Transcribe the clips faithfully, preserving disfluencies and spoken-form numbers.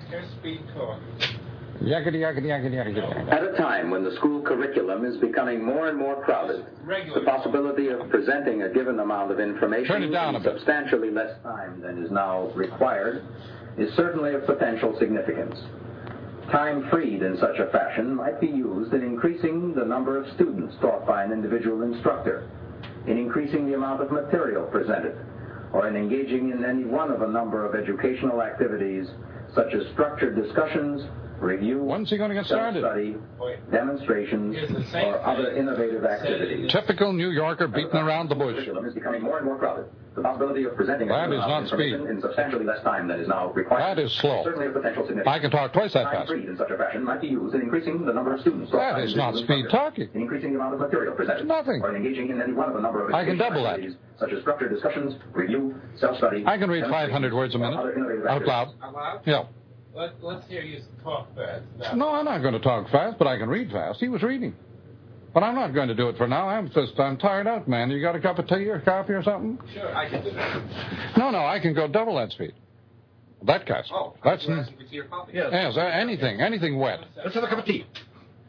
Here's speed talk. Yakety, yakety, yakety, yakety. At a time when the school curriculum is becoming more and more crowded, the possibility of presenting a given amount of information in substantially less time than is now required is certainly of potential significance. Time freed in such a fashion might be used in increasing the number of students taught by an individual instructor, in increasing the amount of material presented, or in engaging in any one of a number of educational activities such as structured discussions, review, When's he going to get started? Study, demonstrations, or other innovative activities. Typical New Yorker beating around the bush. Curriculum is becoming more and more crowded. The possibility of presenting that is not speed. In substantially less time than is now required. That is slow. Certainly of potential significance. I can talk twice that Time fast. freed in such a fashion might be used in increasing the number of students. That is not speed talking. In increasing the amount of material presented. Nothing. Or in engaging in any one of a number of I can double that. Such as structured discussions, review, self-study. I can read five hundred words a minute. Out loud. Out loud? Yeah. Let, let's hear you talk fast. Now. No, I'm not going to talk fast, but I can read fast. He was reading. But I'm not going to do it for now. I'm just, I'm tired out, man. You got a cup of tea or coffee or something? Sure, I can do that. No, no, I can go double that speed. That guy's. Oh, that's you're asking for tea or coffee? Yes, yes, anything, anything wet. Let's have a cup of tea.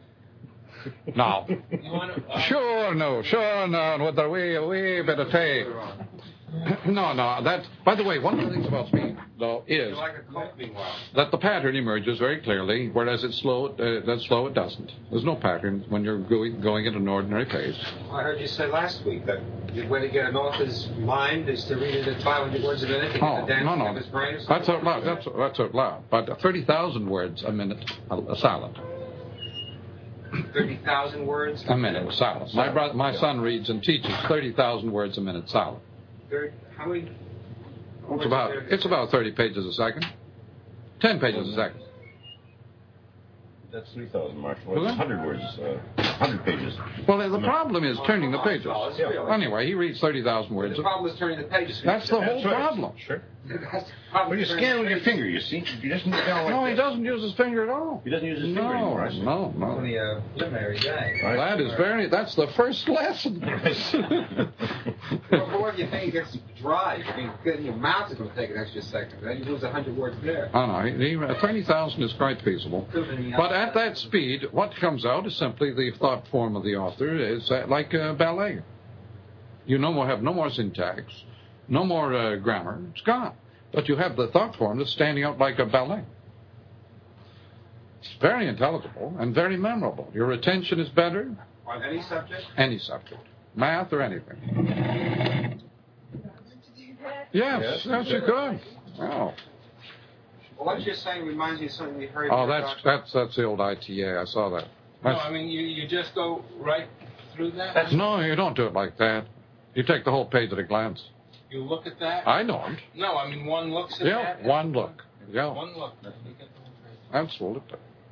No. You want to, uh, Sure, no, sure, no, with a wee, wee bit of tea. No, no, that, by the way, one of the things about speed, though, is like a Coke meanwhile. that the pattern emerges very clearly, whereas it's slow, uh, that's slow, it doesn't. There's no pattern when you're going, going at an ordinary pace. I heard you say last week that the way to get an author's mind is to read it at five hundred words a minute to get Oh, the dancing no, no, of his brain or that's something. out loud, that's, that's out loud. But thirty thousand words a minute, a, a silent. thirty thousand words A minute, silent. My, brother, my son reads and teaches thirty thousand words a minute, silent. thirty, how many? It's about, it's about thirty pages a second. ten pages a second. That's three thousand, Mark. Well, one hundred words, uh, one hundred pages. Well, the problem is turning the pages. Anyway, he reads thirty thousand words. The problem is turning the pages. That's the whole That's right. problem. Sure. That's the problem. Well, you scan with your finger, you see. He doesn't do it down like No, he this. doesn't use his finger at all. He doesn't use his No, finger anymore, I see. no, no. Only a preliminary day. Right. That is very, that's the first lesson. Well, what if you think it gets dry? I mean, getting your mouth is going to take an extra second. Then you lose one hundred words there. Oh, no, he, he, thirty thousand is quite feasible. But at that speed, what comes out is simply the thought form of the author. It's uh, like uh, ballet. You no more have no more syntax, no more uh, grammar. It's gone. But you have the thought form that's standing out like a ballet. It's very intelligible and very memorable. Your retention is better. On any subject? Any subject. Math or anything. Yes, yes, yes you could. Oh. Well, what you're saying reminds me of something we heard. Oh, that's that's that's the old I T A. I saw that. No, That's, I mean, you, you just go right through that? no, you don't do it like that. You take the whole page at a glance. You look at that? I don't. No, I mean, one looks at Yeah, that? one look. Yeah. One look. You get the whole page. Absolutely.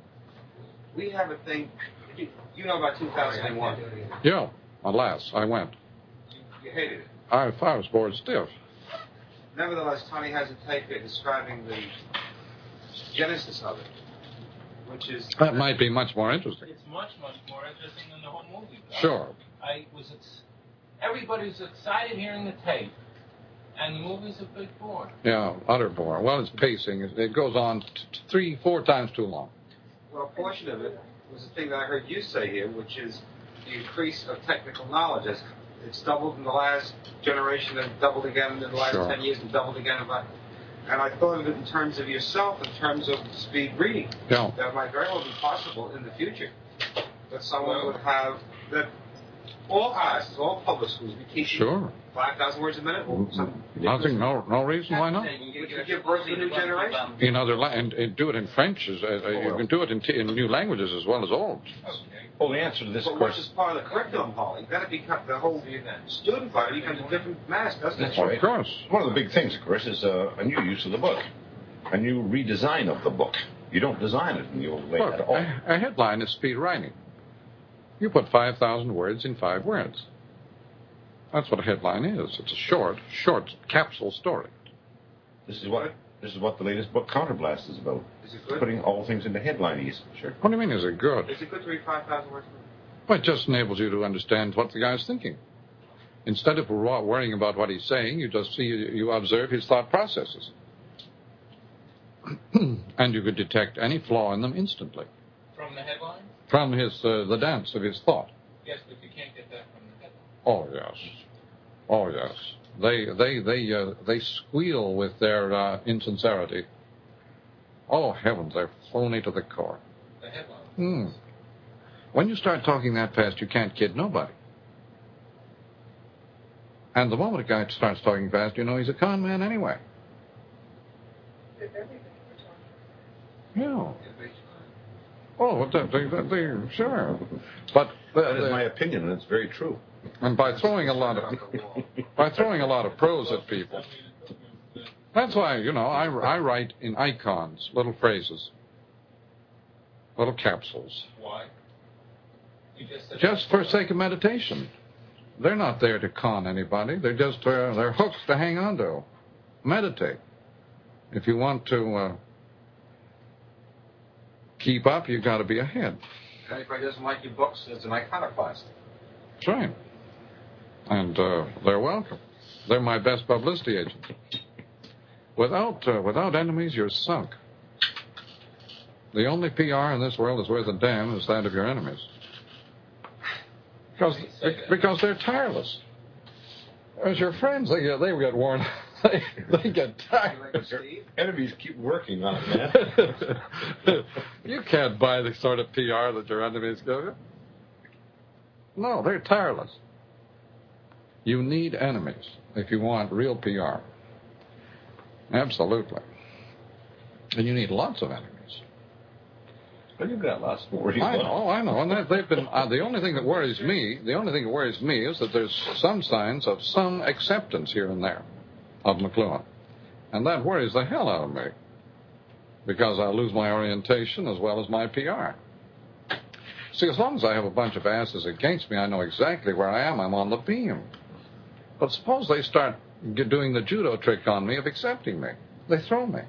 We have a thing. You, you know about two thousand one. Yeah. Alas, I went. You, you hated it. I, I was bored stiff. Nevertheless, Tony has a tape here describing the genesis of it, which is... That might be much more interesting. It's much, much more interesting than the whole movie. Sure. I was... Ex- everybody's excited hearing the tape, and the movie's a big bore. Yeah, utter bore. Well, it's pacing. It, it goes on t- t- three, four times too long. Well, a portion of it was the thing that I heard you say here, which is the increase of technical knowledge. As it's doubled in the last generation and doubled again in the last Sure. ten years and doubled again. About, and I thought of it in terms of yourself, in terms of speed reading. Yeah. That might very well be possible in the future. That someone would have, that all classes, all public schools, be teaching Sure. five thousand words a minute. Or some Nothing, no, no reason why not. Which would give birth to a new generation. In other la- and, and do it in French. As, uh, uh, you can do it in, t- in new languages as well as old. Well, the answer to this But once question... it's part of the curriculum, Holly, then it becomes the whole student body becomes a different mass, doesn't it? That's right. Of course. One of the big things, of course, is uh, a new use of the book. A new redesign of the book. You don't design it in the old way Look, at all. a, a headline is speed writing. You put five thousand words in five words. That's what a headline is. It's a short, short capsule story. This is what this is what the latest book, Counterblast, is about. Is it good? Putting all things into headlines. Sure. What do you mean, is it good? Is it good to read five thousand words? Well, it just enables you to understand what the guy's thinking. Instead of worrying about what he's saying, you just see, you observe his thought processes. and you could detect any flaw in them instantly. From the headlines? From his uh, the dance of his thought. Yes, but you can't get that from the headlines. Oh yes, oh yes. They they they uh, they squeal with their uh, insincerity. Oh heavens, they're phony to the core. The headlines. Hmm. When you start talking that fast, you can't kid nobody. And the moment a guy starts talking fast, you know he's a con man anyway. Yeah. Oh, they, they, they, sure. But the, that is the, my opinion, and it's very true. And by throwing a lot of by throwing a lot of prose at people, that's why you know I, I write in icons, little phrases, little capsules. Why? You just said just for sake of meditation. They're not there to con anybody. They're just uh, they're hooks to hang on to. Meditate. If you want to uh, keep up, you've got to be ahead. If anybody doesn't like your books, it's an iconoclast. That's right. And uh, they're welcome. They're my best publicity agent. Without uh, without enemies, you're sunk. The only P R in this world is worth a damn is that of your enemies. Because because they're tireless. As your friends, they get, they get worn. They, they get tired. Your enemies keep working on it, man. You can't buy the sort of P R that your enemies give you. No, they're tireless. You need enemies if you want real P R. Absolutely. And you need lots of enemies. Well, you've got lots to worry I about. know, I know. And that, they've been, uh, the only thing that worries me, the only thing that worries me is that there's some signs of some acceptance here and there of McLuhan. And that worries the hell out of me. Because I'll lose my orientation as well as my P R. See, as long as I have a bunch of asses against me, I know exactly where I am. I'm on the beam. But suppose they start doing the judo trick on me of accepting me. They throw me.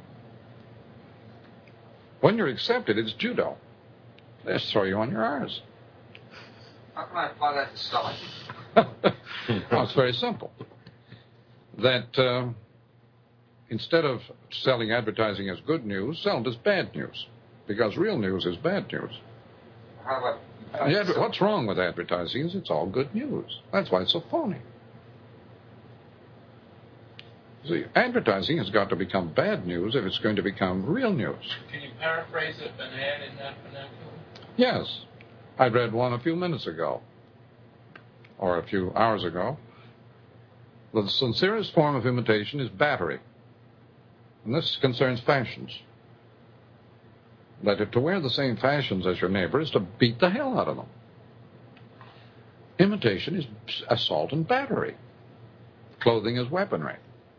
When you're accepted, it's judo. They just throw you on your arse. How can I apply that to selling? Well, it's very simple. That uh, instead of selling advertising as good news, sell it as bad news. Because real news is bad news. How about... Uh, yeah, what's wrong with advertising is it's all good news. That's why it's so phony. See, advertising has got to become bad news if it's going to become real news. Can you paraphrase it, an ad in that vernacular? Yes. I read one a few minutes ago, or a few hours ago. The sincerest form of imitation is battery. And this concerns fashions. That to wear the same fashions as your neighbor is to beat the hell out of them. Imitation is assault and battery. Clothing is weaponry.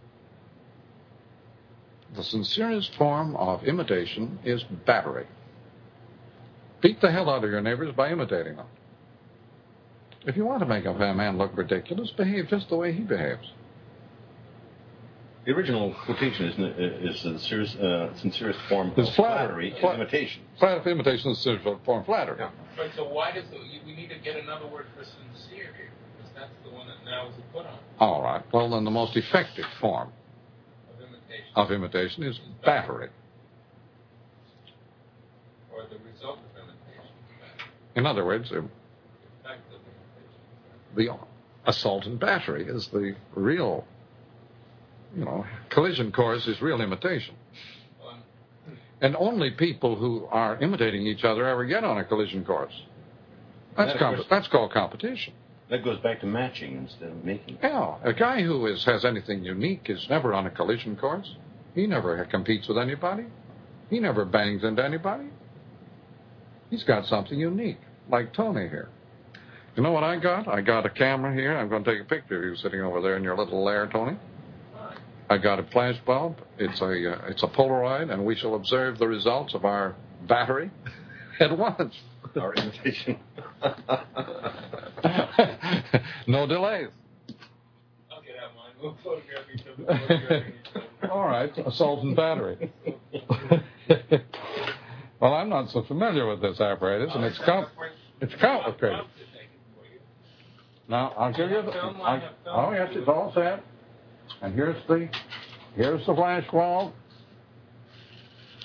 The sincerest form of imitation is battery. Beat the hell out of your neighbors by imitating them. If you want to make a man look ridiculous, behave just the way he behaves. The original quotation is, is the sincerest, uh, sincerest form of it's flattery Fla- and imitation. Flat- imitation is the sincerest form of flattery. Yeah. But so why does the, we need to get another word for sincere here? Because that's the one that now is put on. All right. Well, then the most effective form Of imitation. of imitation is battery. Or the result of imitation. In other words, Effective imitation. the assault and battery is the real, you know, collision course is real imitation. Um, And only people who are imitating each other ever get on a collision course. That's, That, comp- course, that's called competition. that goes back to matching instead of making. Yeah, a guy who is, has anything unique is never on a collision course. He never competes with anybody. He never bangs into anybody. He's got something unique, like Tony here. You know what I got? I got a camera here. I'm going to take a picture of you sitting over there in your little lair, Tony. I got a flash bulb. It's a uh, it's a Polaroid, and we shall observe the results of our battery at once. Our imitation. No delays. I'll get out mine. We'll photograph each other. Photograph each other. All right, assault and battery. Well, I'm not so familiar with this apparatus, and it's com- it's complicated. Now, I'll give you the... I, oh, yes, it's all set. And here's the... Here's the flash bulb.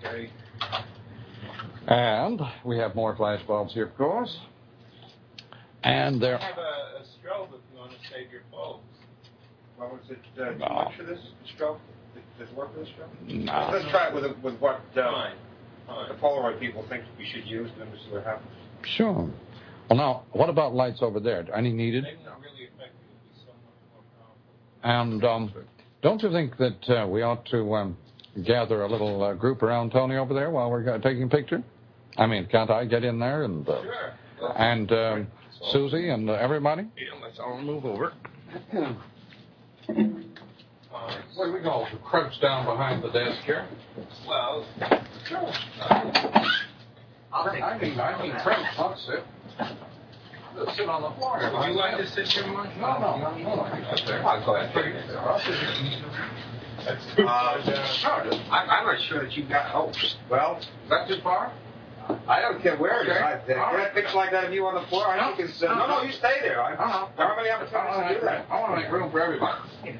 Okay. And we have more flash bulbs here, of course. And there. I have a, a strobe if you want to save your bulbs. Well, was it uh, too No. much for this strobe? Does it work for this strobe? No. Let's try it with, a, with what uh, Fine. Fine. the Polaroid people think we should use, and then we'll see what happens. Sure. Well, now, what about lights over there? Any needed? Maybe not really effective. It'll be so much more powerful. And um, don't you think that uh, we ought to um, gather a little uh, group around Tony over there while we're uh, taking a picture? I mean, can't I get in there and uh, Sure. and um, Susie and uh, everybody? Yeah, let's all move over. Where we go? Crouch down behind the desk here. Well, Sure. I'll take I mean, I mean, crouch, not sit. Just sit on the floor. Would you like to sit here, Mark? No, no, no, no. I sit there. I'll go ahead. I'll sit here. That's too Uh, far down. I'm, I'm not sure that you got. Oh, well, Is that too far? I don't care where it is. Okay. I, get All a right. picture like that of you on the floor. I No. think it's. Uh, no, no, you stay there. I, Uh-huh. there aren't many opportunities to do that. I want to make room for everybody.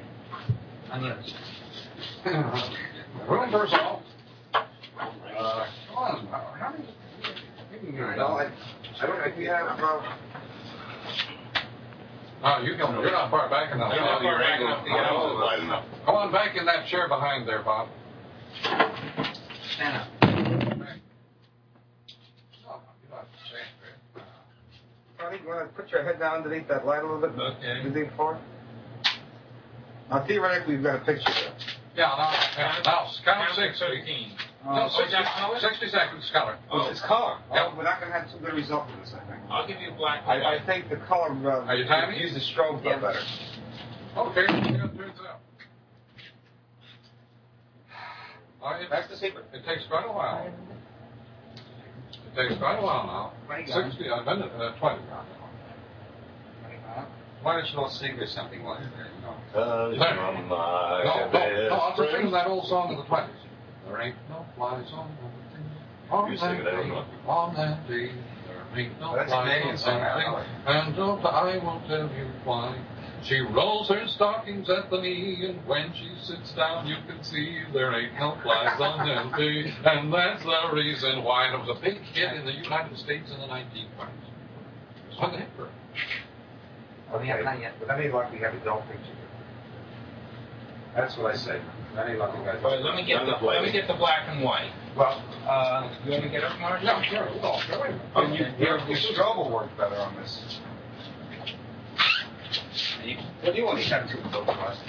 Room for us all. Uh, come on. How many? You can get No, I, I don't think we have. Uh, Oh, you can, you're not far back enough. You're not far back enough to get all of it. Go on back in that chair behind there, Bob. Stand up. Tony, you want to put your head down underneath that light a little bit? Okay. Underneath for it? Now, theoretically, we've got a picture there. Yeah, now, yeah, now count sixty. thirteen. No, Uh, sixty, sixty seconds, color. oh, it's color. Yeah. Oh, we're not going to have too good a result in this, I think. I'll give you black and I, I white. think the color. Uh, Are you timing? Use the strobe Yeah. better. Okay, see how it turns out. Oh, it, That's the secret. it takes quite a while. It takes quite a while now. Twenty gone. sixty, a minute, uh, twenty. Why don't you all sing or something like that? You know? Cause There. you're my No, no, best no, I'm just friend. singing that old song of the twenties. There ain't no flies on on You sing it, I don't know. on that day. There ain't no That's a flies Canadian on song, that I day. know it. And don't I won't tell you why. She rolls her stockings at the knee, and when she sits down, you can see there ain't no flies on them day. And that's the reason why. And it was a big hit in the United States in the nineteen twenties. It was on the hit parade. Okay. Not yet. With any luck, we have a dull picture. That's what I said. With any luck, we got a dull Wait, let me get the let me get the black and white. Well, Uh, you want to get up, Mark? Yeah, sure. Well, sure. oh, you, your, your strobe will work better on this. You, what do you want to have to do with us?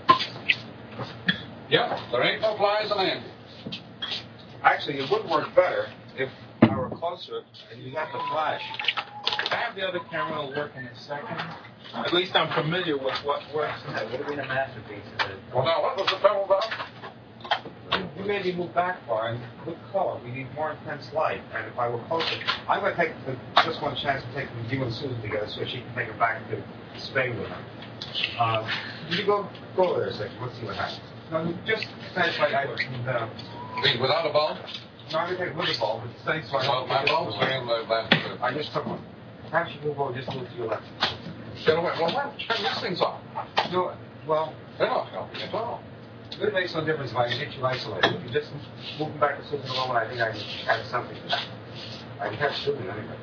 Yeah, there ain't no flies on Andy. Actually, it would work better if I were closer and you got the flash. I have the other camera will work in a second. At least I'm familiar with what works. That would have been a masterpiece. Well, now, what was the trouble about? You made me move back far, and with color, we need more intense light. And if I were closer, I'm going to take the, just one chance to take you and Susan together so she can take her back to Spain with her. Uh, you go go over there a second. Let's see what happens. No, just finish like I uh, I mean, without a bulb? no, I'm going to take with the bulb. But stay so I Well, don't my forget bulb's the are in the left. Uh, I just took one. Perhaps you move over, just move to your left. Get away. Well, what? Turn these things off. No, well, They're not helping at all. it makes no difference if I get you isolated. If you just move them back to Susan a moment, I think I can catch something. I can catch Susan anyway.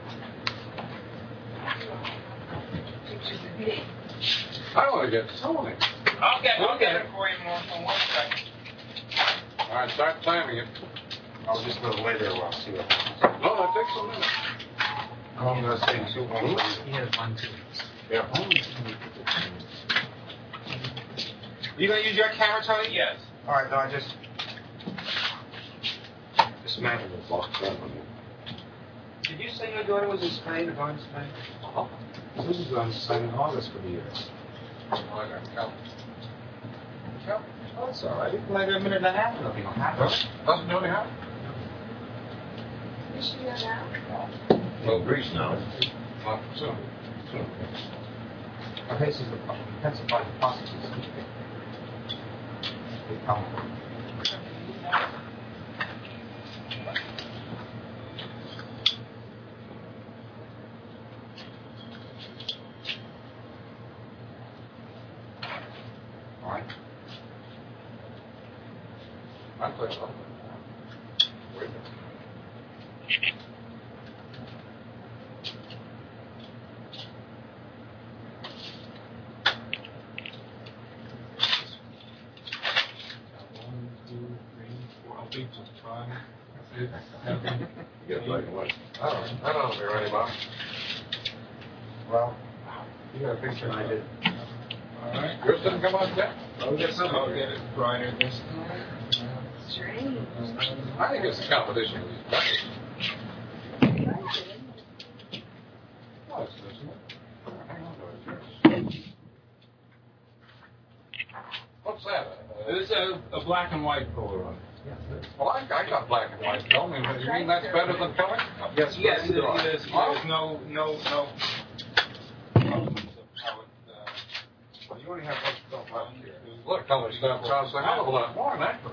I want to get Tony. I'll get I'll get it for you more in one second. All right, start timing it. I'll just go lay there a while, see what happens. No, that takes a minute. I'm going to say two more. He has one too. Yeah. You going to use your camera, Tony? Yes. All right, no, I just dismantled the block. Did you say your daughter was in Spain or going to Spain? Uh-huh. Susan's going to Spain in August for the year. Oh, I got to count. Count. Oh, that's all right. You can lay there a minute and a half. Nothing will happen. Doesn't do any harm. Is she there now? Well, Greece now. Not soon. Soon. Our case is intensified the processes. They come. All right. I'm clear. One, two, three, four. I'll be just five, six, seven. You get black and white. I don't, I don't know if you're ready, Bob. Well, you got a picture I did. All right. Yours didn't come out yet? I'll get some. I'll get it brighter this time. Strange. I think it's a competition with these guys. Oh, it's this one. Hang on to it. What's that? Uh, This is a, a black and white Polaroid. well, I, I got black and white film. You mean that's better than color? Yes, yes, it is. Huh? There's no, no, no. problems of how it, uh, Well, you only have one film left here. Look, color stuff costs a hell of a lot more than that.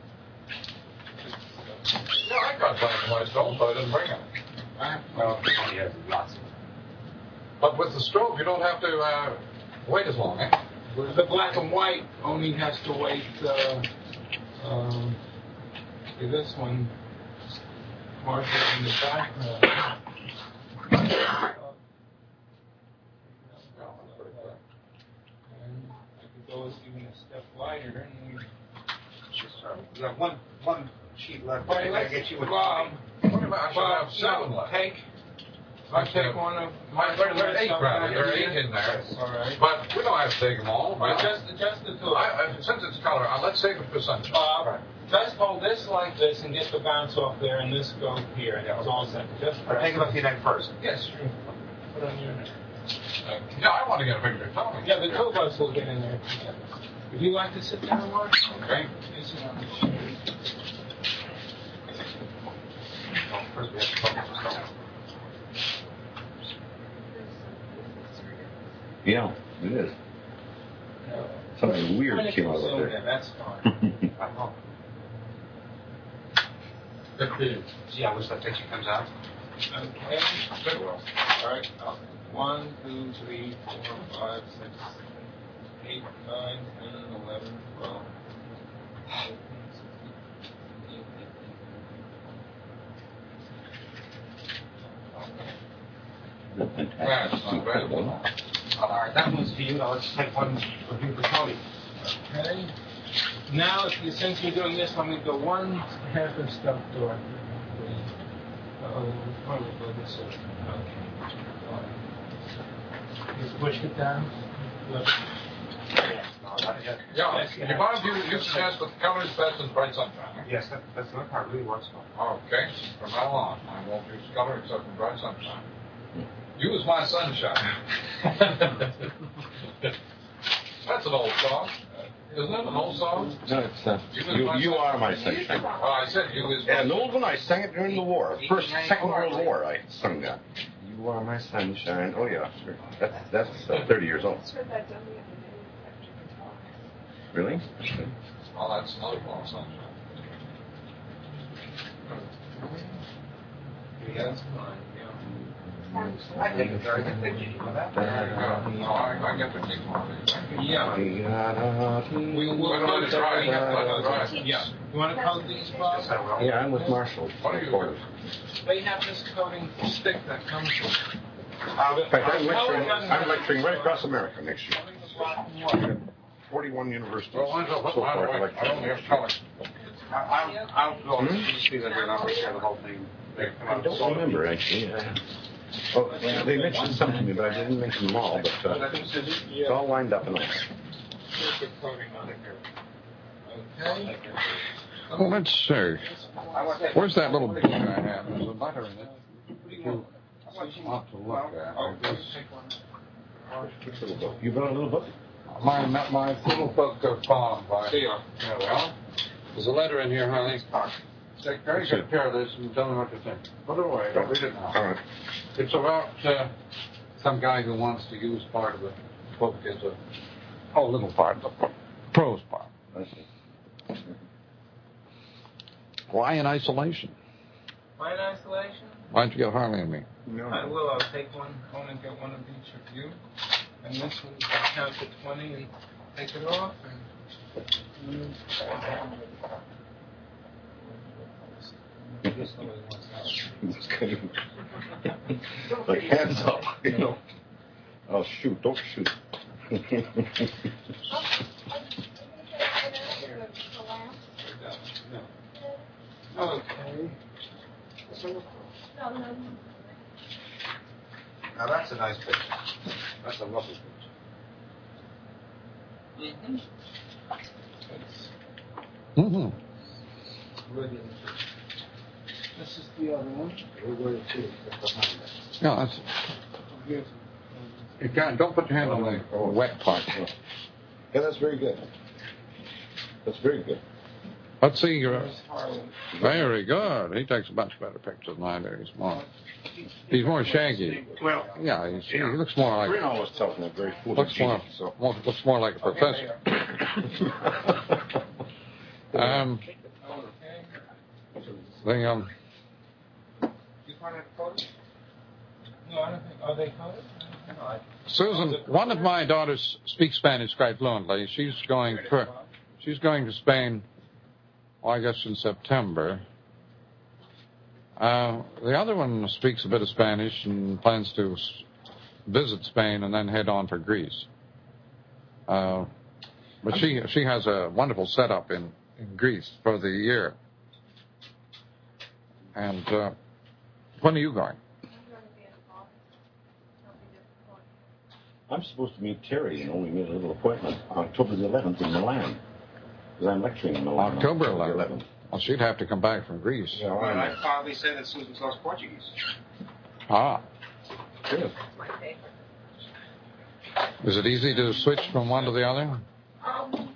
Yeah, I got black and white film, so I didn't bring it. Well, he only has lots of them. But with the strobe, you don't have to uh, wait as long, eh? The black and white only has to wait. Uh, um, see this one, mark it in the background. And I could go even a step lighter, and we. You have one, one sheet left. All right, I gotta let's get you a Bob. What about, I should Bob, have seven no, left. take. I take one of my. There there are eight, rather. There are eight in there. All right. But we don't have to take them all. But Right? just, just the two. I, I, since it's color, uh, let's save it for Sunday. Bob, just hold this like this and get the bounce off there, and this go here, and it's all set. Just Or take it off your neck first. Yes, sure. Put on your neck. Uh, yeah, I want to get a picture of Tommy. Yeah, the two of us will get in there together. Would you like to sit down, Mark? Okay. Yes, you want. Well, first we have to focus on stuff. Yeah, it is. Something weird came out of Yeah, there. that's fine. I hope. Fifteen. See how much that picture comes out? Okay. Very well. All right. One, two, three, four, five, six, eight, nine, ten, eleven, twelve. That's not bad. All right, that one's for you. Now let's take one for you for Tony. Okay. Now, if you, since you're doing this, let me go one half a step door. Uh-oh, probably go this way. Okay. Just push it down. Look. No, not yet. Yeah, you mind you, you suggest that the color is best in bright sunshine? Yes, that, that's not how it really works. Well. Okay, from now on, I won't use color except in bright sunshine. Use my sunshine. That's an old song. Isn't it an old song? No, it's, uh, you, you are my sunshine. Oh, I said you is my Yeah, an old one, I sang it during the war. First, Second World War, I sung that. You are my sunshine. Oh, yeah, sure. That's, that's uh, thirty years old. Really? Oh, that's another long sunshine. Yeah, that's fine. I think it's very good picture. You know that? There you go. No, I, I get the keep on it. Yeah. We will Well, go let's to try it. uh, Let's try it. Yeah. You want to coat these, Bob? Yes, I will. Yeah, I'm with Marshall. What are you Porter. They have this coating stick that comes with Uh, In fact, I'm lecturing, I'm lecturing right across America next year. black and white. forty-one universities Well, why don't I so put mine far to away? I lecture. only have color. I- I'll, I'll go and Hmm? see that they're not going to share the whole thing. They come I out don't remember, actually. Uh, oh, they mentioned some to me, but I didn't mention them all. But uh, it's all lined up and all. Here's the coating on it here. Okay. Well, let's see. I want that. Where's that little book I have? There's a letter in it. You want to look at. Oh, I just guess. take one. Which little book? You brought a little book? My, my little book of poems. by- There you are. Yeah, well, there's a letter in here, honey. Take very good care of this and tell me what you think. Put it away. Don't read it now. All right. It's about uh, some guy who wants to use part of the book as a, oh, little part, the prose part. I see. Why in isolation? Why in isolation? Why don't you get Harley and me? I will. I'll take one home and get one of each of you. And this one, I'll count to twenty and take it off. And Like hands up, you know. Oh shoot! Don't shoot. Okay. Now that's a nice picture. That's a lovely picture. Mm-hmm. Mm-hmm. This is the other one. We're going to behind that. Yeah, that's. You can't. Don't put your hand on the wet part. Yeah, that's very good. That's very good. Let's see. You're very good. He takes a much better picture than I do. He's more. He's more shaggy. Well, yeah, he's, he looks more like. Reno was telling that very foolish. Looks more, so. more. Looks more like a professor. um. The um. You find that photo? No, I don't think. Are they colored? Susan, one of my daughters speaks Spanish quite fluently. She's going. To, she's going to Spain. Well, I guess in September. Uh, the other one speaks a bit of Spanish and plans to visit Spain and then head on for Greece. Uh, but she she has a wonderful setup in, in Greece for the year. And uh, when are you going? I'm supposed to meet Terry, and only made a little appointment October the eleventh in Milan. Because I'm lecturing in Milan. October eleventh. Well, she'd have to come back from Greece. Yeah, Well, I probably say that Susan talks Portuguese. Ah. Good. Is it easy to switch from one to the other? Um,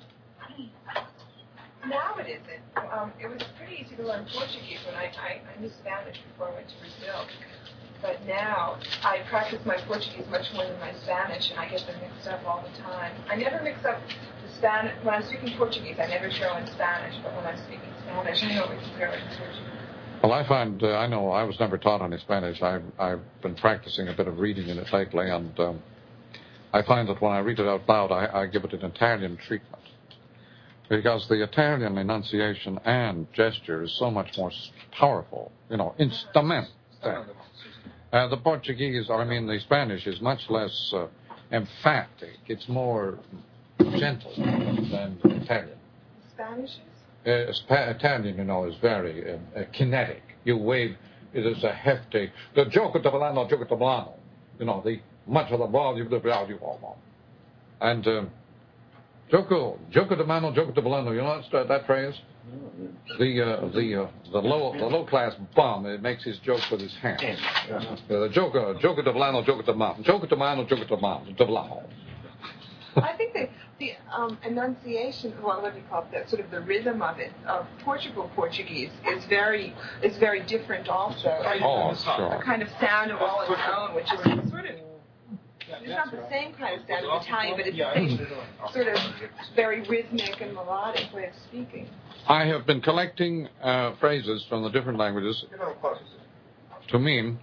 now it isn't. Um, it was pretty easy to learn Portuguese when I, I, I knew Spanish before I went to Brazil. But now I practice my Portuguese much more than my Spanish, and I get them mixed up all the time. I never mix up the Spanish. When I'm speaking Portuguese, I never throw in Spanish, but when I'm speaking Spanish, I always throw in Portuguese. Well, I find, uh, I know I was never taught any Spanish. I've, I've been practicing a bit of reading in it lately, and um, I find that when I read it out loud, I, I give it an Italian treatment. Because the Italian enunciation and gesture is so much more powerful, you know, instrument. Uh, the Portuguese, or I mean the Spanish, is much less uh, emphatic. It's more gentle than Italian. Spanish Uh, Sp- Italian, you know, is very uh, uh, kinetic. You wave, it is a hefty. The gioco di Milano, gioco di Milano. You know, the much of the volume, the value of And um, gioco, gioco di Milano, gioco di Milano. You know that, that phrase? The uh, the uh, the low the low class bum, it makes his jokes with his hands. Uh, the gioco, gioco di Milano, gioco di Milano, gioco di Milano, gioco di Milano, di Milano. I think the the um, enunciation, well, what do you call it? The, sort of the rhythm of it, of Portugal Portuguese, is very is very different also. Oh, sure. A kind of sound of all its own, which is sort of. It's not the same kind of sound of Italian, but it's the same sort of very rhythmic and melodic way of speaking. I have been collecting uh, phrases from the different languages to mean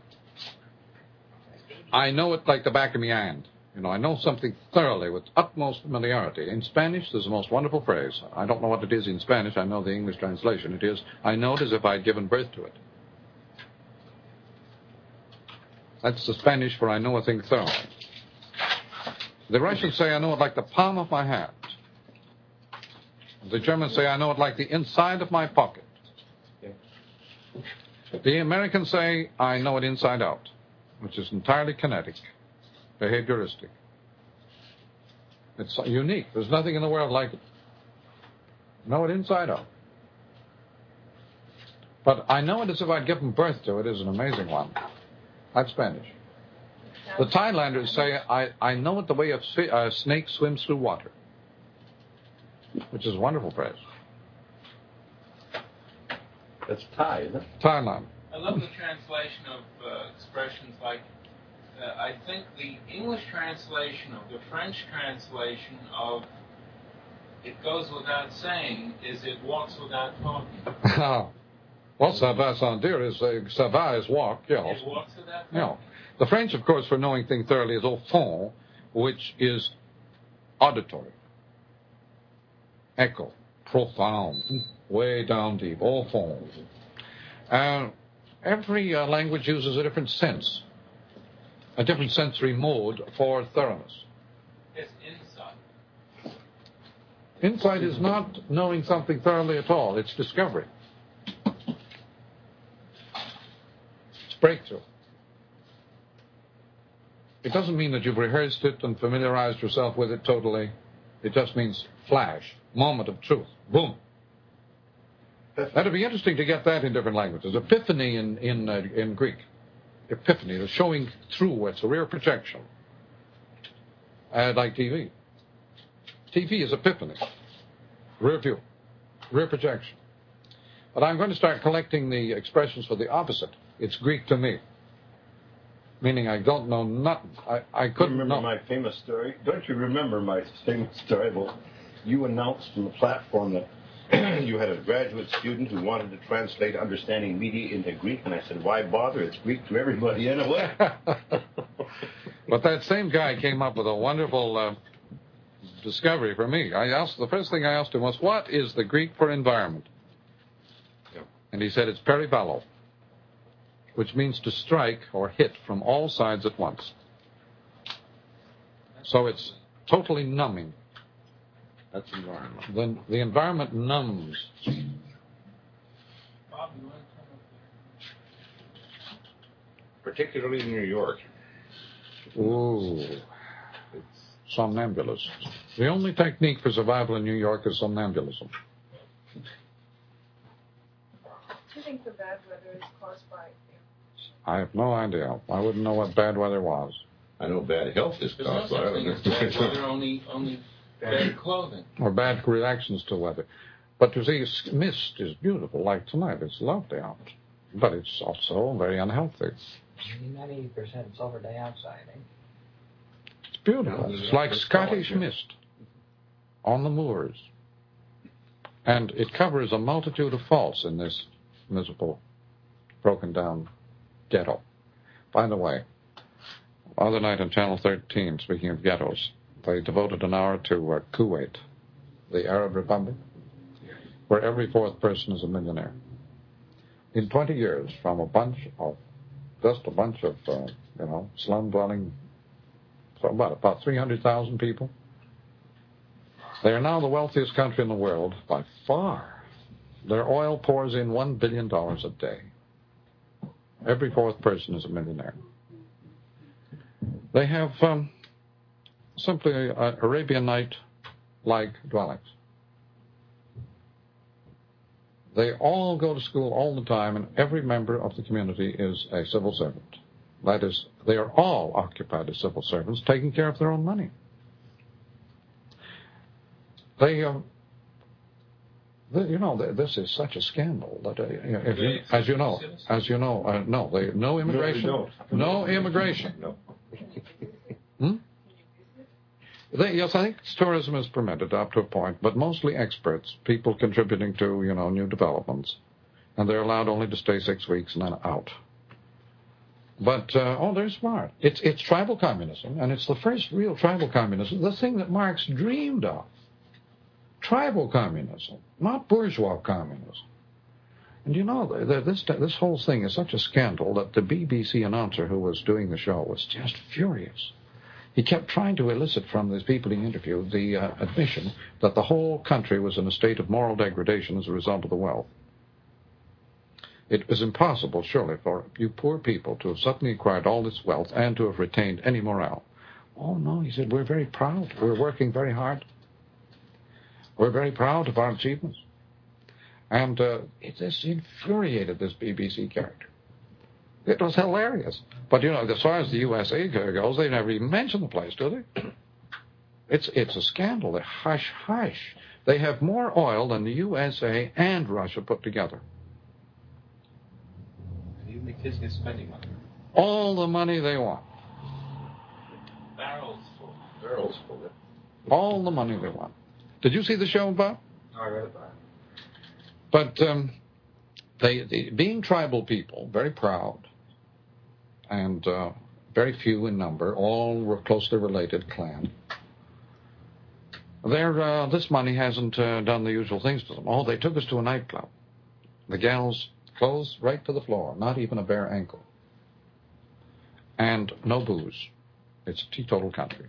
I know it like the back of my hand. You know, I know something thoroughly with utmost familiarity. In Spanish, there's a most wonderful phrase. I don't know what it is in Spanish. I know the English translation. It is, I know it as if I'd given birth to it. That's the Spanish for I know a thing thoroughly. The Russians say I know it like the palm of my hand. The Germans say I know it like the inside of my pocket. The Americans say I know it inside out, which is entirely kinetic, behavioristic. It's unique. There's nothing in the world like it. Know it inside out. But I know it as if I'd given birth to it is an amazing one. That's Spanish. The Thailanders say, I, I know it the way a uh, snake swims through water, which is a wonderful phrase. That's Thai, isn't it? Thailand. I love the translation of uh, expressions like, uh, I think the English translation of the French translation of it goes without saying is it walks without talking. Well, ça va sans dire is, uh, ça va is walk, yes. It walks without talking. Yeah. The French, of course, for knowing things thoroughly is au fond, which is auditory. Echo, profound, way down deep, au fond. Uh, every uh, language uses a different sense, a different sensory mode for thoroughness. It's insight. Insight is not knowing something thoroughly at all. It's discovery. It's breakthrough. It doesn't mean that you've rehearsed it and familiarized yourself with it totally. It just means flash, moment of truth. Boom. That'd be interesting to get that in different languages. Epiphany in in uh, in Greek. Epiphany, the showing through. It's a rear projection. Uh, like T V. T V is epiphany. Rear view. Rear projection. But I'm going to start collecting the expressions for the opposite. It's Greek to me. Meaning I don't know nothing. I, I couldn't remember know. my famous story? Don't you remember my famous story? Well, you announced from the platform that you had a graduate student who wanted to translate Understanding Media into Greek, and I said, why bother? It's Greek to everybody anyway. But that same guy came up with a wonderful uh, discovery for me. I asked, the first thing I asked him was, what is the Greek for environment? Yep. And he said it's perivallo, which means to strike or hit from all sides at once. So it's totally numbing. That's environment. The, the environment numbs. Bob, you want to come up Particularly in New York. Ooh. Somnambulist. The only technique for survival in New York is somnambulism. Do you think the bad weather is caused by... I have no idea. I wouldn't know what bad weather was. I know bad health is There's caused no by such thing as bad weather, only, only bad clothing. Or bad reactions to weather. But you see, mist is beautiful, like tonight. It's lovely out. But it's also very unhealthy. ninety percent sulfur dioxide, eh? It's beautiful. It's like Scottish mist on the moors. And it covers a multitude of faults in this miserable, broken down ghetto. By the way, the other night on Channel thirteen, speaking of ghettos, they devoted an hour to uh, Kuwait, the Arab Republic, where every fourth person is a millionaire. In twenty years, from a bunch of, just a bunch of, uh, you know, slum-dwelling, so about, about three hundred thousand people, they are now the wealthiest country in the world by far. Their oil pours in one billion dollars a day. Every fourth person is a millionaire. They have um, simply uh, Arabian Night-like dwellings. They all go to school all the time, and every member of the community is a civil servant. That is, they are all occupied as civil servants, taking care of their own money. They, uh, they you know, they, this is such a scandal that, uh, if you, as you know, as you know, uh, no, they, no immigration, No, no immigration. No. Hmm? They, yes, I think tourism is permitted up to a point, but mostly experts, people contributing to, you know, new developments. And they're allowed only to stay six weeks and then out. But, uh, oh, they're smart. It's, it's tribal communism, and it's the first real tribal communism, the thing that Marx dreamed of. Tribal communism, not bourgeois communism. And you know, this, this whole thing is such a scandal that the B B C announcer who was doing the show was just furious. He kept trying to elicit from these people he interviewed the uh, admission that the whole country was in a state of moral degradation as a result of the wealth. It was impossible, surely, for you poor people to have suddenly acquired all this wealth and to have retained any morale. Oh, no, he said, we're very proud. We're working very hard. We're very proud of our achievements. And uh, it just infuriated this B B C character. It was hilarious. But, you know, as far as the U S A goes, they never even mention the place, do they? It's it's a scandal. They hush, hush. They have more oil than the U S A and Russia put together. And even the kids get spending money. All the money they want. Barrels full. Barrels full. All the money they want. Did you see the show, Bob? No, I read about it. But um, they, they, being tribal people, very proud, and uh, very few in number, all were closely related clan. Their, uh, this money hasn't uh, done the usual things to them. Oh, they took us to a nightclub. The gals clothes right to the floor, not even a bare ankle. And no booze. It's a teetotal country.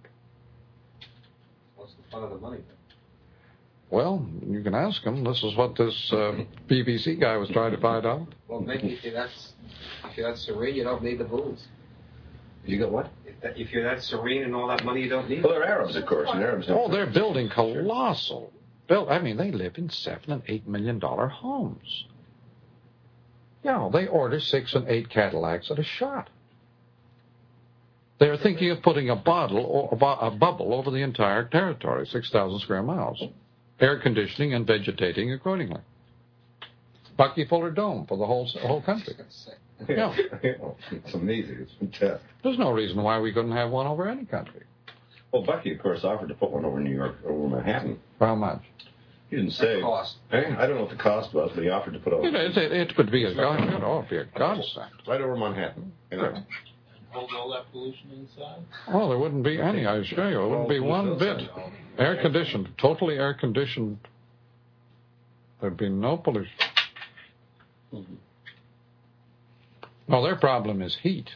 What's the fun of the money? Well, you can ask him. This is what this uh, B B C guy was trying to find out. Well, maybe if you're that, if you're that serene, you don't need the booze. You got what? If, that, if you're that serene and all that money, you don't need Well, they're Arabs, of course, and Arabs have... Oh, they're building colossal. Build, I mean, they live in seven and eight million dollar homes. Yeah, they order six and eight Cadillacs at a shot. They're thinking of putting a bottle or a bubble over the entire territory, six thousand square miles, air conditioning and vegetating accordingly. Bucky Fuller Dome for the whole whole country. Yeah. It's amazing. It's fantastic. There's no reason why we couldn't have one over any country. Well, Bucky, of course, offered to put one over New York, over Manhattan. For how much? He didn't say. Cost. Eh? I don't know what the cost was, but he offered to put over. It, it, it, it would be a god. It ought to be a godsend. Right over Manhattan. You know? Hold all that pollution inside? Well, there wouldn't be any, I assure you. It wouldn't be one bit. Air conditioned, totally air conditioned. There'd be no pollution. Mm-hmm. No, their problem is heat.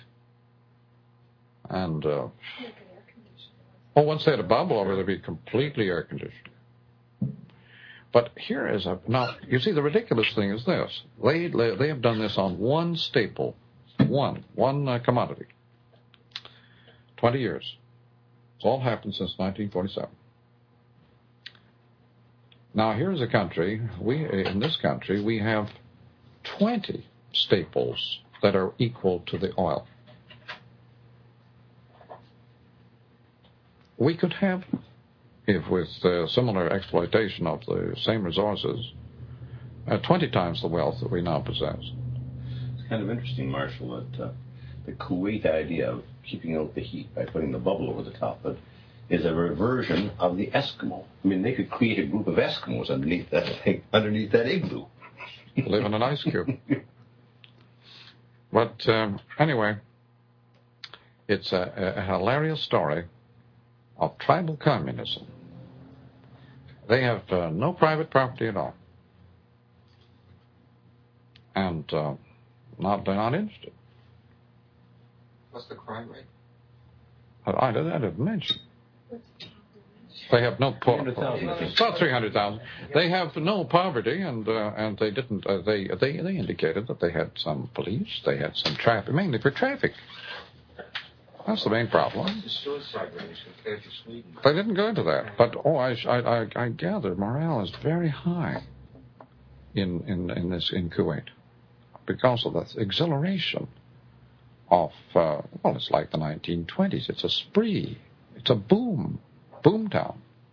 And, uh, oh, once they had a bubble over, they'd be completely air conditioned. But here is a, now, you see, the ridiculous thing is this. They, they have done this on one staple, one, one uh, commodity. twenty years. It's all happened since nineteen forty-seven. Now, here's a country, we, in this country, we have twenty staples that are equal to the oil. We could have, if with uh, similar exploitation of the same resources, uh, twenty times the wealth that we now possess. It's kind of interesting, Marshall, that uh, the Kuwait idea of keeping out the heat by putting the bubble over the top of it is a reversion of the Eskimo. I mean, they could create a group of Eskimos underneath that thing, underneath that igloo. Live in an ice cube. But um, anyway, it's a, a hilarious story of tribal communism. They have uh, no private property at all. And uh, not, they're not interested. What's the crime rate? I, I, didn't, I didn't mention. They have no poverty. About three hundred thousand. They have no poverty, and uh, and they didn't. Uh, they they they indicated that they had some police. They had some traffic, mainly for traffic. That's the main problem. The suicide rate compared to Sweden. They didn't go into that, but oh, I I I, I gather morale is very high in in in this in Kuwait because of the exhilaration of uh, well, it's like the nineteen twenties. It's a spree. It's a boom. Boomtown.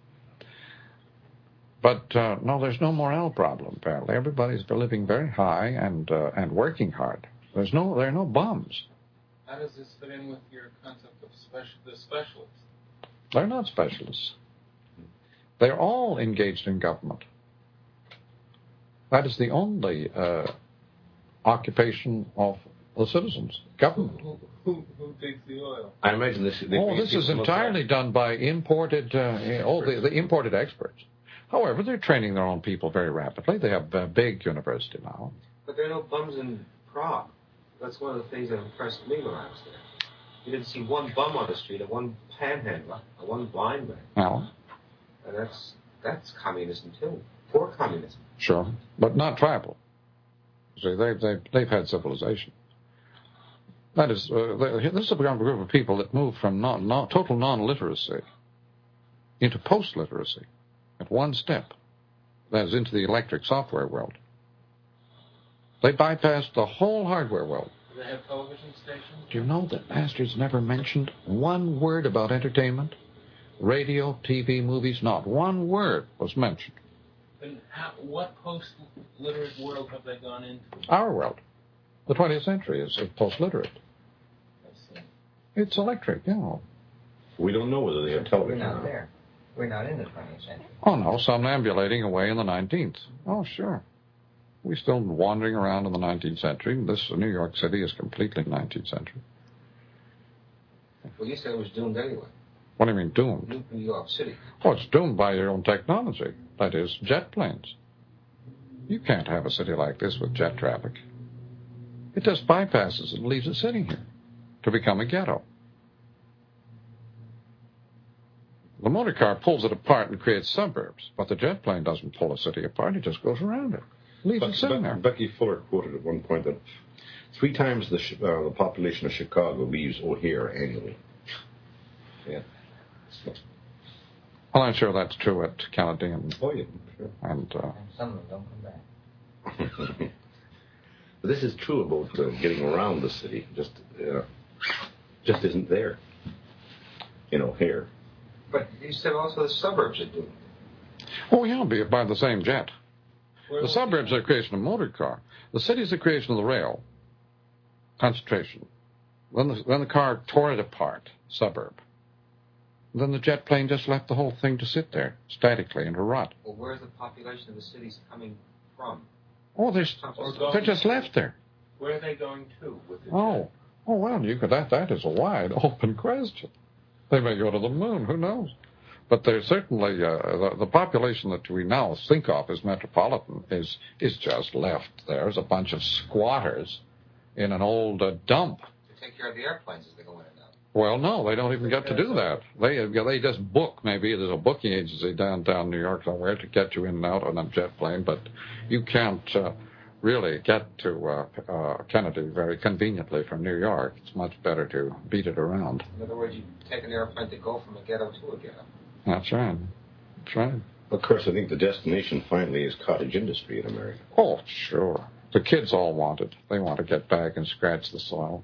But uh, no, there's no morale problem. Apparently, everybody's living very high and uh, and working hard. There's no, there are no bums. How does this fit in with your concept of special, the specialists? They're not specialists. They're all engaged in government. That is the only uh, occupation of the citizens. Government. Who, who, who digs the oil? I imagine this. Oh, this is entirely done by imported, uh, oh, the, the imported experts. However, they're training their own people very rapidly. They have a big university now. But there are no bums in Prague. That's one of the things that impressed me when I was there. You didn't see one bum on the street, or one panhandler, or one blind man. Well, and that's that's communism too. Poor communism. Sure, but not tribal. See, they they they've had civilization. That is, uh, they, this is a group of people that move from non, non, total non-literacy into post-literacy at one step. That is, into the electric software world. They bypassed the whole hardware world. Do they have television stations? Do you know that Masters never mentioned one word about entertainment? Radio, T V, movies, not one word was mentioned. And how, what post-literate world have they gone into? Our world. The twentieth century is post-literate. It's electric, you know. We don't know whether they have television. We're not there. We're not in the twentieth century. Oh, no, somnambulating away in the nineteenth. Oh, sure. We're still wandering around in the nineteenth century. This New York City is completely nineteenth century. Well, you said it was doomed anyway. What do you mean, doomed? New York City. Oh, it's doomed by your own technology. That is, jet planes. You can't have a city like this with jet traffic. It just bypasses and leaves it sitting here to become a ghetto. The motor car pulls it apart and creates suburbs, but the jet plane doesn't pull a city apart. It just goes around it, leaves but, it sitting but, there. Becky Fuller quoted at one point that three times the, uh, the population of Chicago leaves O'Hare annually. Yeah. Well, I'm sure that's true at Kennedy and, oh, yeah, sure. and, uh, and some of them don't come back. But this is true about uh, getting around the city. Just, uh, just isn't there in O'Hare. But you said also the suburbs are doing it. Oh, yeah, be it by the same jet. Where The suburbs are the creation of a motor car. The city's the creation of the rail. Concentration. Then the, then the car tore it apart, suburb. Then the jet plane just left the whole thing to sit there, statically, and to rot. Well, where's the population of the cities coming from? Oh, they're, they're just left there. Where are they going to with the Oh, jet? oh well, you could. That that is a wide open question. They may go to the moon. Who knows? But there's certainly uh, the, the population that we now think of as metropolitan is is just left there as a bunch of squatters in an old uh, dump. To take care of the airplanes as they go in and out. Well, no, they don't even get to do that. They uh, they just book. Maybe there's a booking agency downtown New York somewhere to get you in and out on a jet plane, but you can't uh, really get to uh, uh, Kennedy very conveniently from New York. It's much better to beat it around. In other words, you take an airplane to go from a ghetto to a ghetto. That's right. That's right. Of course, I think the destination finally is cottage industry in America. Oh, sure. The kids all want it. They want to get back and scratch the soil.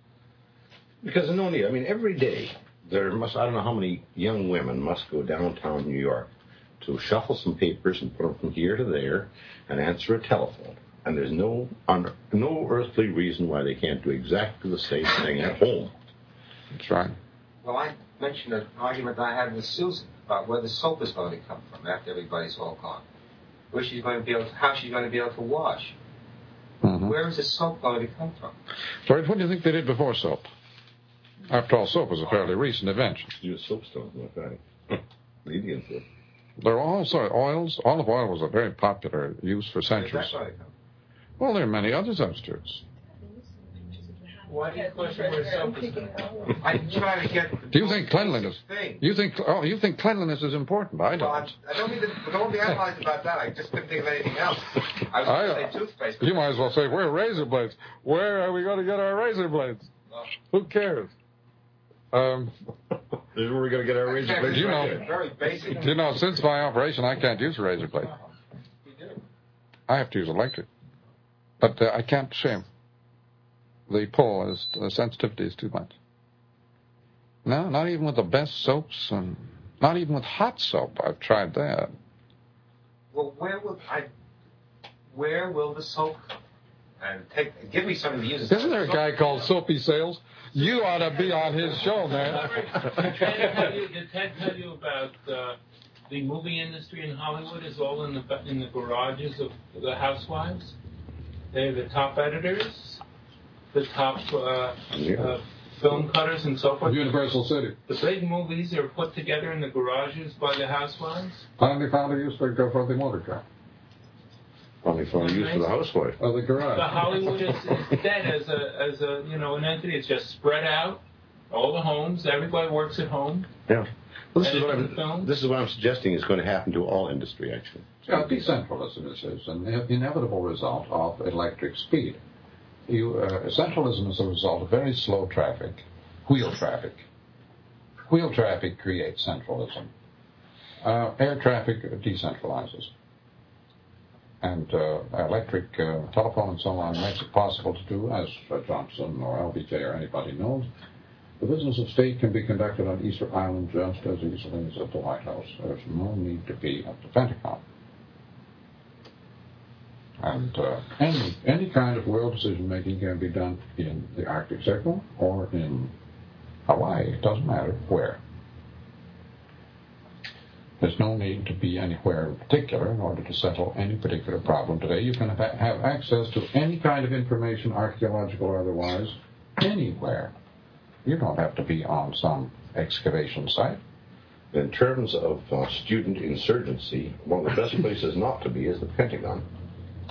Because no need. I mean, every day there must, I don't know how many young women must go downtown New York to shuffle some papers and put them from here to there and answer a telephone. And there's no under, no earthly reason why they can't do exactly the same thing at home. That's right. Well, I mentioned an argument I had with Susan about where the soap is going to come from after everybody's all gone. Where she's going to be able to, how she's going to be able to wash. Mm-hmm. Where is the soap going to come from? George, what do you think they did before soap? After all, soap was a fairly recent invention. Use soapstones, not right. The Indians did. There are also oils. Olive oil was a very popular use for centuries. Where's that going to come? Well, there are many other substitutes. Why do you question where soap is going to come? I'm trying to get. Do you think cleanliness? Thing. You think? Oh, you think cleanliness is important? I don't. Well, I'm, I don't mean to, don't be analyzed about that. I just couldn't think of anything else. I was going to say toothpaste. You might as well say, where are razor blades? Where are we going to get our razor blades? No. Who cares? Um, this is where we're going to get our razor blades. You know, very basic. You know, since my operation, I can't use a razor blade. You do. I have to use electric, but uh, I can't shave. The pull is the sensitivity is too much. No, not even with the best soaps, and not even with hot soap. I've tried that. Well, where will I? Where will the soap come? And take, give me some of the uses. Isn't there a guy called Soapy Sales? You ought to be on his show, man. Did Ted tell you, did Ted tell you about uh, the movie industry in Hollywood is all in the in the garages of the housewives? They're the top editors, the top uh, yeah. uh, film cutters, and so forth. Universal City. The big movies are put together in the garages by the housewives. Finally found a use for go for the motor car. Only for use for the housewife. Oh, the garage. The Hollywood is, is dead as a as a you know an entity. It's just spread out. All the homes. Everybody works at home. Yeah. Well, this is what I'm. Films. This is what I'm suggesting is going to happen to all industry, actually. Yeah, decentralism is an inevitable result of electric speed. You, uh, centralism is a result of very slow traffic, wheel traffic. Wheel traffic creates centralism. Uh, air traffic decentralizes. And uh, electric uh, telephone and so on makes it possible to do, as uh, Johnson or L B J or anybody knows, the business of state can be conducted on Easter Island just as easily as at the White House. There's no need to be at the Pentagon. And uh, any any kind of world decision making can be done in the Arctic Circle or in Hawaii. It doesn't matter where. There's no need to be anywhere in particular in order to settle any particular problem today. You can ha- have access to any kind of information, archaeological or otherwise, anywhere. You don't have to be on some excavation site. In terms of uh, student insurgency, one of the best places not to be is the Pentagon.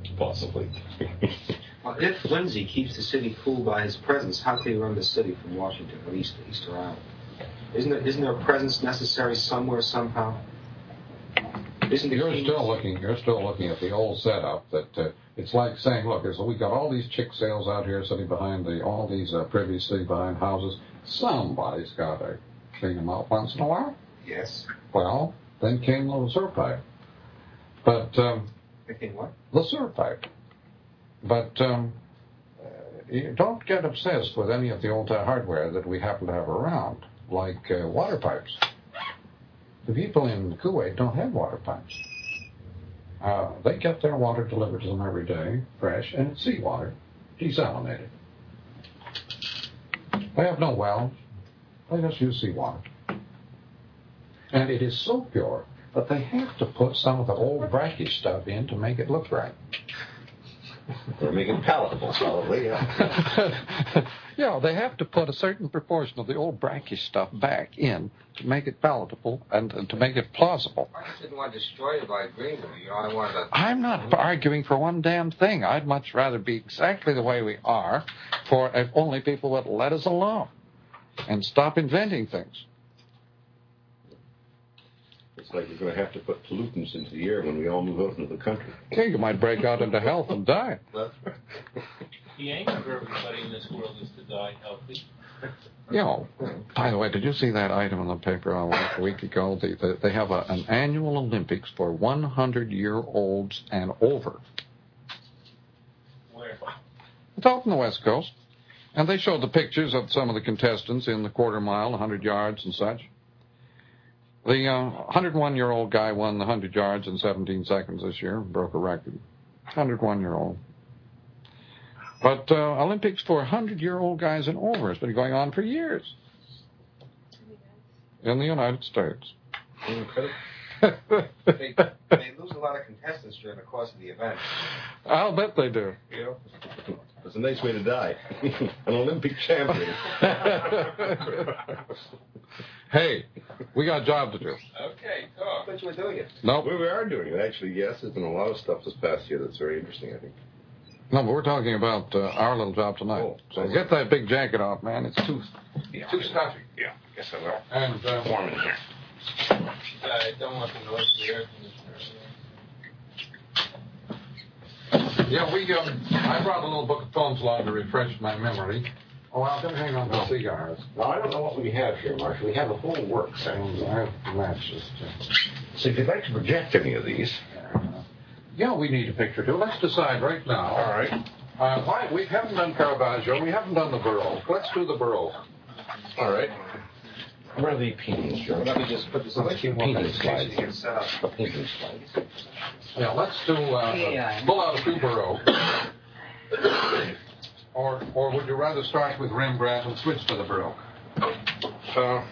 Possibly. Well, if Lindsay keeps the city cool by his presence, how can he run the city from Washington or East Easter Island? Isn't there, isn't there a presence necessary somewhere, somehow? Isn't the you're king... still looking. You're still looking at the old setup. That uh, it's like saying, look, so we got all these chick sales out here sitting behind the all these uh, privies sitting behind houses. Somebody's got to clean them out once in a while. Yes. Well, then came the sewer pipe. But um, Then came what? The sewer pipe. But um, uh, you don't get obsessed with any of the old uh, hardware that we happen to have around, like uh, water pipes. The people in Kuwait don't have water pipes. Uh, they get their water delivered to them every day, fresh, and it's seawater, desalinated. They have no wells. They just use seawater. And it is so pure that they have to put some of the old brackish stuff in to make it look right. Or make it palatable, probably, yeah. Yeah, they have to put a certain proportion of the old brackish stuff back in to make it palatable and, and to make it plausible. I just didn't want to destroy it by agreeing with you. You know, I wanted to... I'm not arguing for one damn thing. I'd much rather be exactly the way we are for if only people would let us alone and stop inventing things. It's like we're going to have to put pollutants into the air when we all move out into the country. Yeah, you might break out into health and die. That's right. The aim of everybody in this world is to die healthy. You know, by the way, did you see that item in the paper a week ago? They, they, they have a, an annual Olympics for hundred-year-olds and over. Where? It's out on the West Coast. And they showed the pictures of some of the contestants in the quarter mile, one hundred yards and such. The uh, one hundred one-year-old guy won the one hundred yards in seventeen seconds this year, broke a record. one hundred one-year-old. But uh, Olympics for one hundred-year-old guys and over has been going on for years. In the United States. Incredible. they, they lose a lot of contestants during the course of the event. I'll bet they do. You know? It's a nice way to die. An Olympic champion. Hey, we got a job to do. Okay, talk. I thought you were doing it. No. Nope. We are doing it, actually, yes. There's been a lot of stuff this past year that's very interesting, I think. No, but we're talking about uh, our little job tonight. Oh, so get that big jacket off, man. It's too yeah, too stuffy. Yeah, guess I will. And uh, warm in here. I don't want the noise of the air conditioner. Yeah, we. Um, I brought a little book of poems along to refresh my memory. Oh, I'll just hang on to the cigars. Well, I don't know what we have here, Marshall. We have a whole works. And I have matches. So if you'd like to project any of these. Yeah, we need a picture too. Let's decide right now. All right. Uh, why we haven't done Caravaggio. We haven't done the Baroque. Let's do the Baroque. All right. Where are the paintings, George? Let me just put this on the painting slides. Get set up. The painting slides. Yeah, let's do. Uh, Yeah. Pull out a few Baroque. or, or would you rather start with Rembrandt and switch to the Baroque? Uh,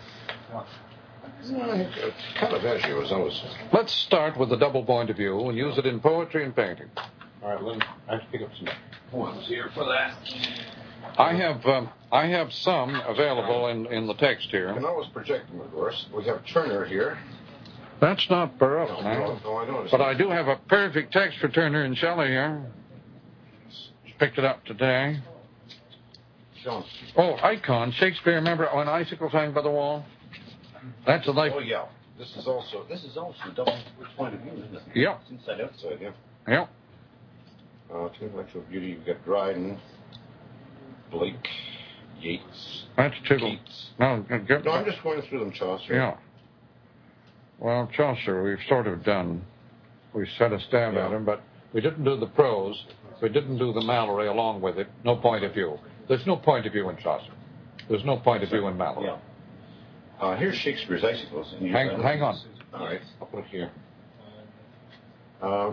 Caravaggio is always. Let's start with the double point of view and use it in poetry and painting. All right, Lynn, I have to pick up some poems here for that. I have um, I have some available in, in the text here. You can always project them, of course. We have Turner here. That's not Baroque, No, man. no, no, I know. But I do have a perfect text for Turner and Shelley here. Picked it up today. John. Oh, Icon. Shakespeare, remember when icicles hang by the wall? That's a life. Oh, yeah. This is also, this is also double which point of view, isn't it? Yep. It's inside outside, yeah. Yep. Uh, to intellectual beauty, you've got Dryden, Blake, Yeats, That's too. Keats. No, get, No, I'm just going through them, Chaucer. Yeah. Well, Chaucer, we've sort of done. We set a stab Yeah. at him, but we didn't do the prose. We didn't do the Mallory along with it. No point of view. There's no point of view in Chaucer. There's no point of view in Mallory. Yeah. Uh, here's Shakespeare's Icicles. And you- Hang, hang on. All right, I'll put it here. Uh,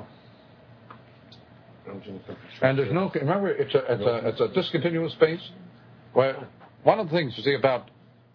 And there's no. Remember, it's a it's a it's a discontinuous space. Well, one of the things you see about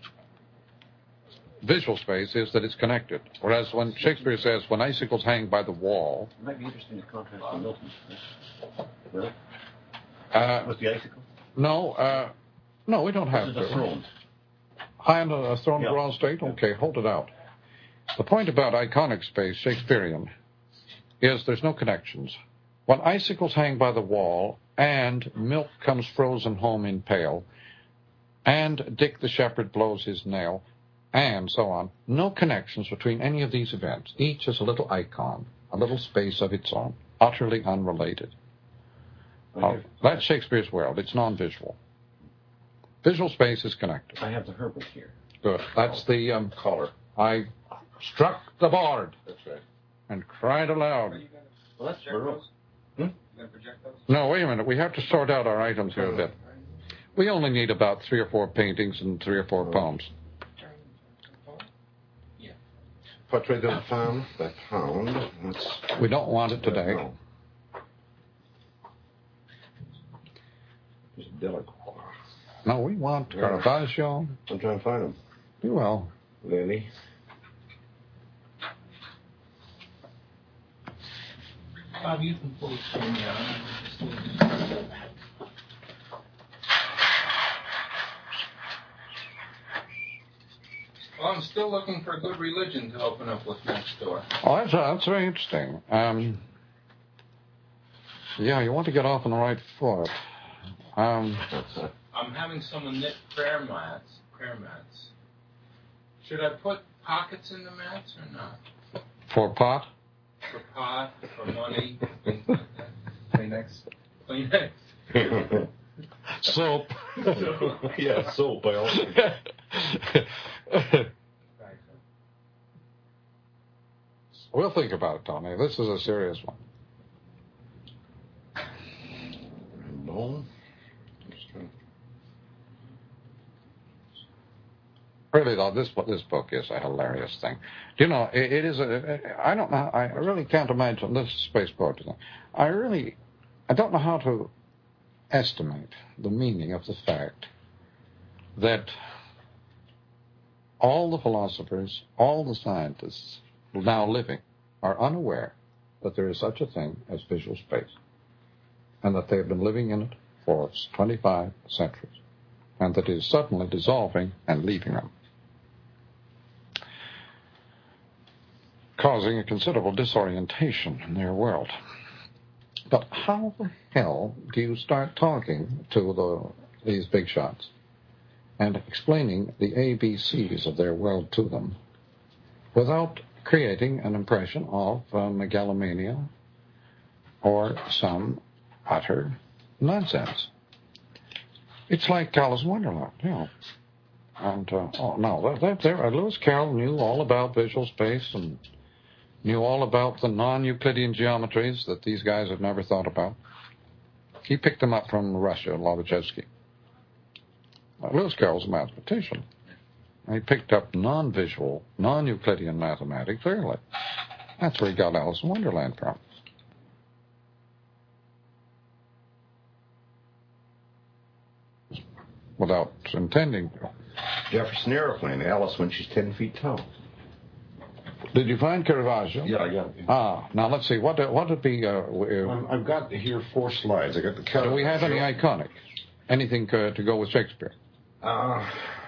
visual space is that it's connected. Whereas when Shakespeare says, "When icicles hang by the wall," it might be interesting to contrast with Milton. Really? uh, With the icicle? no, uh, no, we don't have Is to. it a throne? High on a throne Yeah. of Royal State? Okay, hold it out. The point about iconic space, Shakespearean, is there's no connections. when icicles hang by the wall, and milk comes frozen home in pail, and Dick the shepherd blows his nail, and so on. No connections between any of these events. Each is a little icon, a little space of its own, utterly unrelated. Uh, that's Shakespeare's world. It's non-visual. Visual space is connected. I have the Herbert here. Good. That's the um, Caller. I struck the board. That's right. And cried aloud. Well, that's Burroughs. Hmm? No, wait a minute. We have to sort out our items here a bit. We only need about three or four paintings and three or four poems. Portrait de la femme, the pound. That's we don't want it today. No. There's Delacroix. No, we want Caravaggio. I'm trying to find him. You will. Lily. Bob, you can pull the screen down. Well, I'm still looking for a good religion to open up with next door. Oh, that's, uh, that's very interesting. Um, yeah, you want to get off on the right foot. Um, I'm having someone knit prayer mats. Prayer mats. Should I put pockets in the mats or not? For pot? For pot, for money, things like that. Kleenex. Kleenex. Soap. So, Yeah, soap. I also. We'll think about it, Tony. This is a serious one. No. Really, though, this this book is a hilarious thing. Do you know, it, it is a, I don't know, I really can't imagine, this is space poetry thing. I really, I don't know how to estimate the meaning of the fact that all the philosophers, all the scientists now living are unaware that there is such a thing as visual space, and that they have been living in it for twenty-five centuries, and that it is suddenly dissolving and leaving them, causing a considerable disorientation in their world. But how the hell do you start talking to the, these big shots and explaining the A B Cs of their world to them without creating an impression of uh, megalomania or some utter nonsense? It's like Alice in Wonderland, you know. And, uh, oh, no, that, that, uh, Lewis Carroll knew all about visual space and knew all about the non-Euclidean geometries that these guys had never thought about. He picked them up from Russia, Lobachevsky. Uh, Lewis Carroll's a mathematician. He picked up non-visual, non-Euclidean mathematics early. That's where he got Alice in Wonderland from. Without intending to. Jefferson Airplane, Alice when she's ten feet tall. Did you find Caravaggio? Yeah, yeah. Ah, now let's see. What what would be? Uh, uh, I've got here four slides. I got the Caravaggio. Do we have any iconic? Anything uh, to go with Shakespeare? Uh,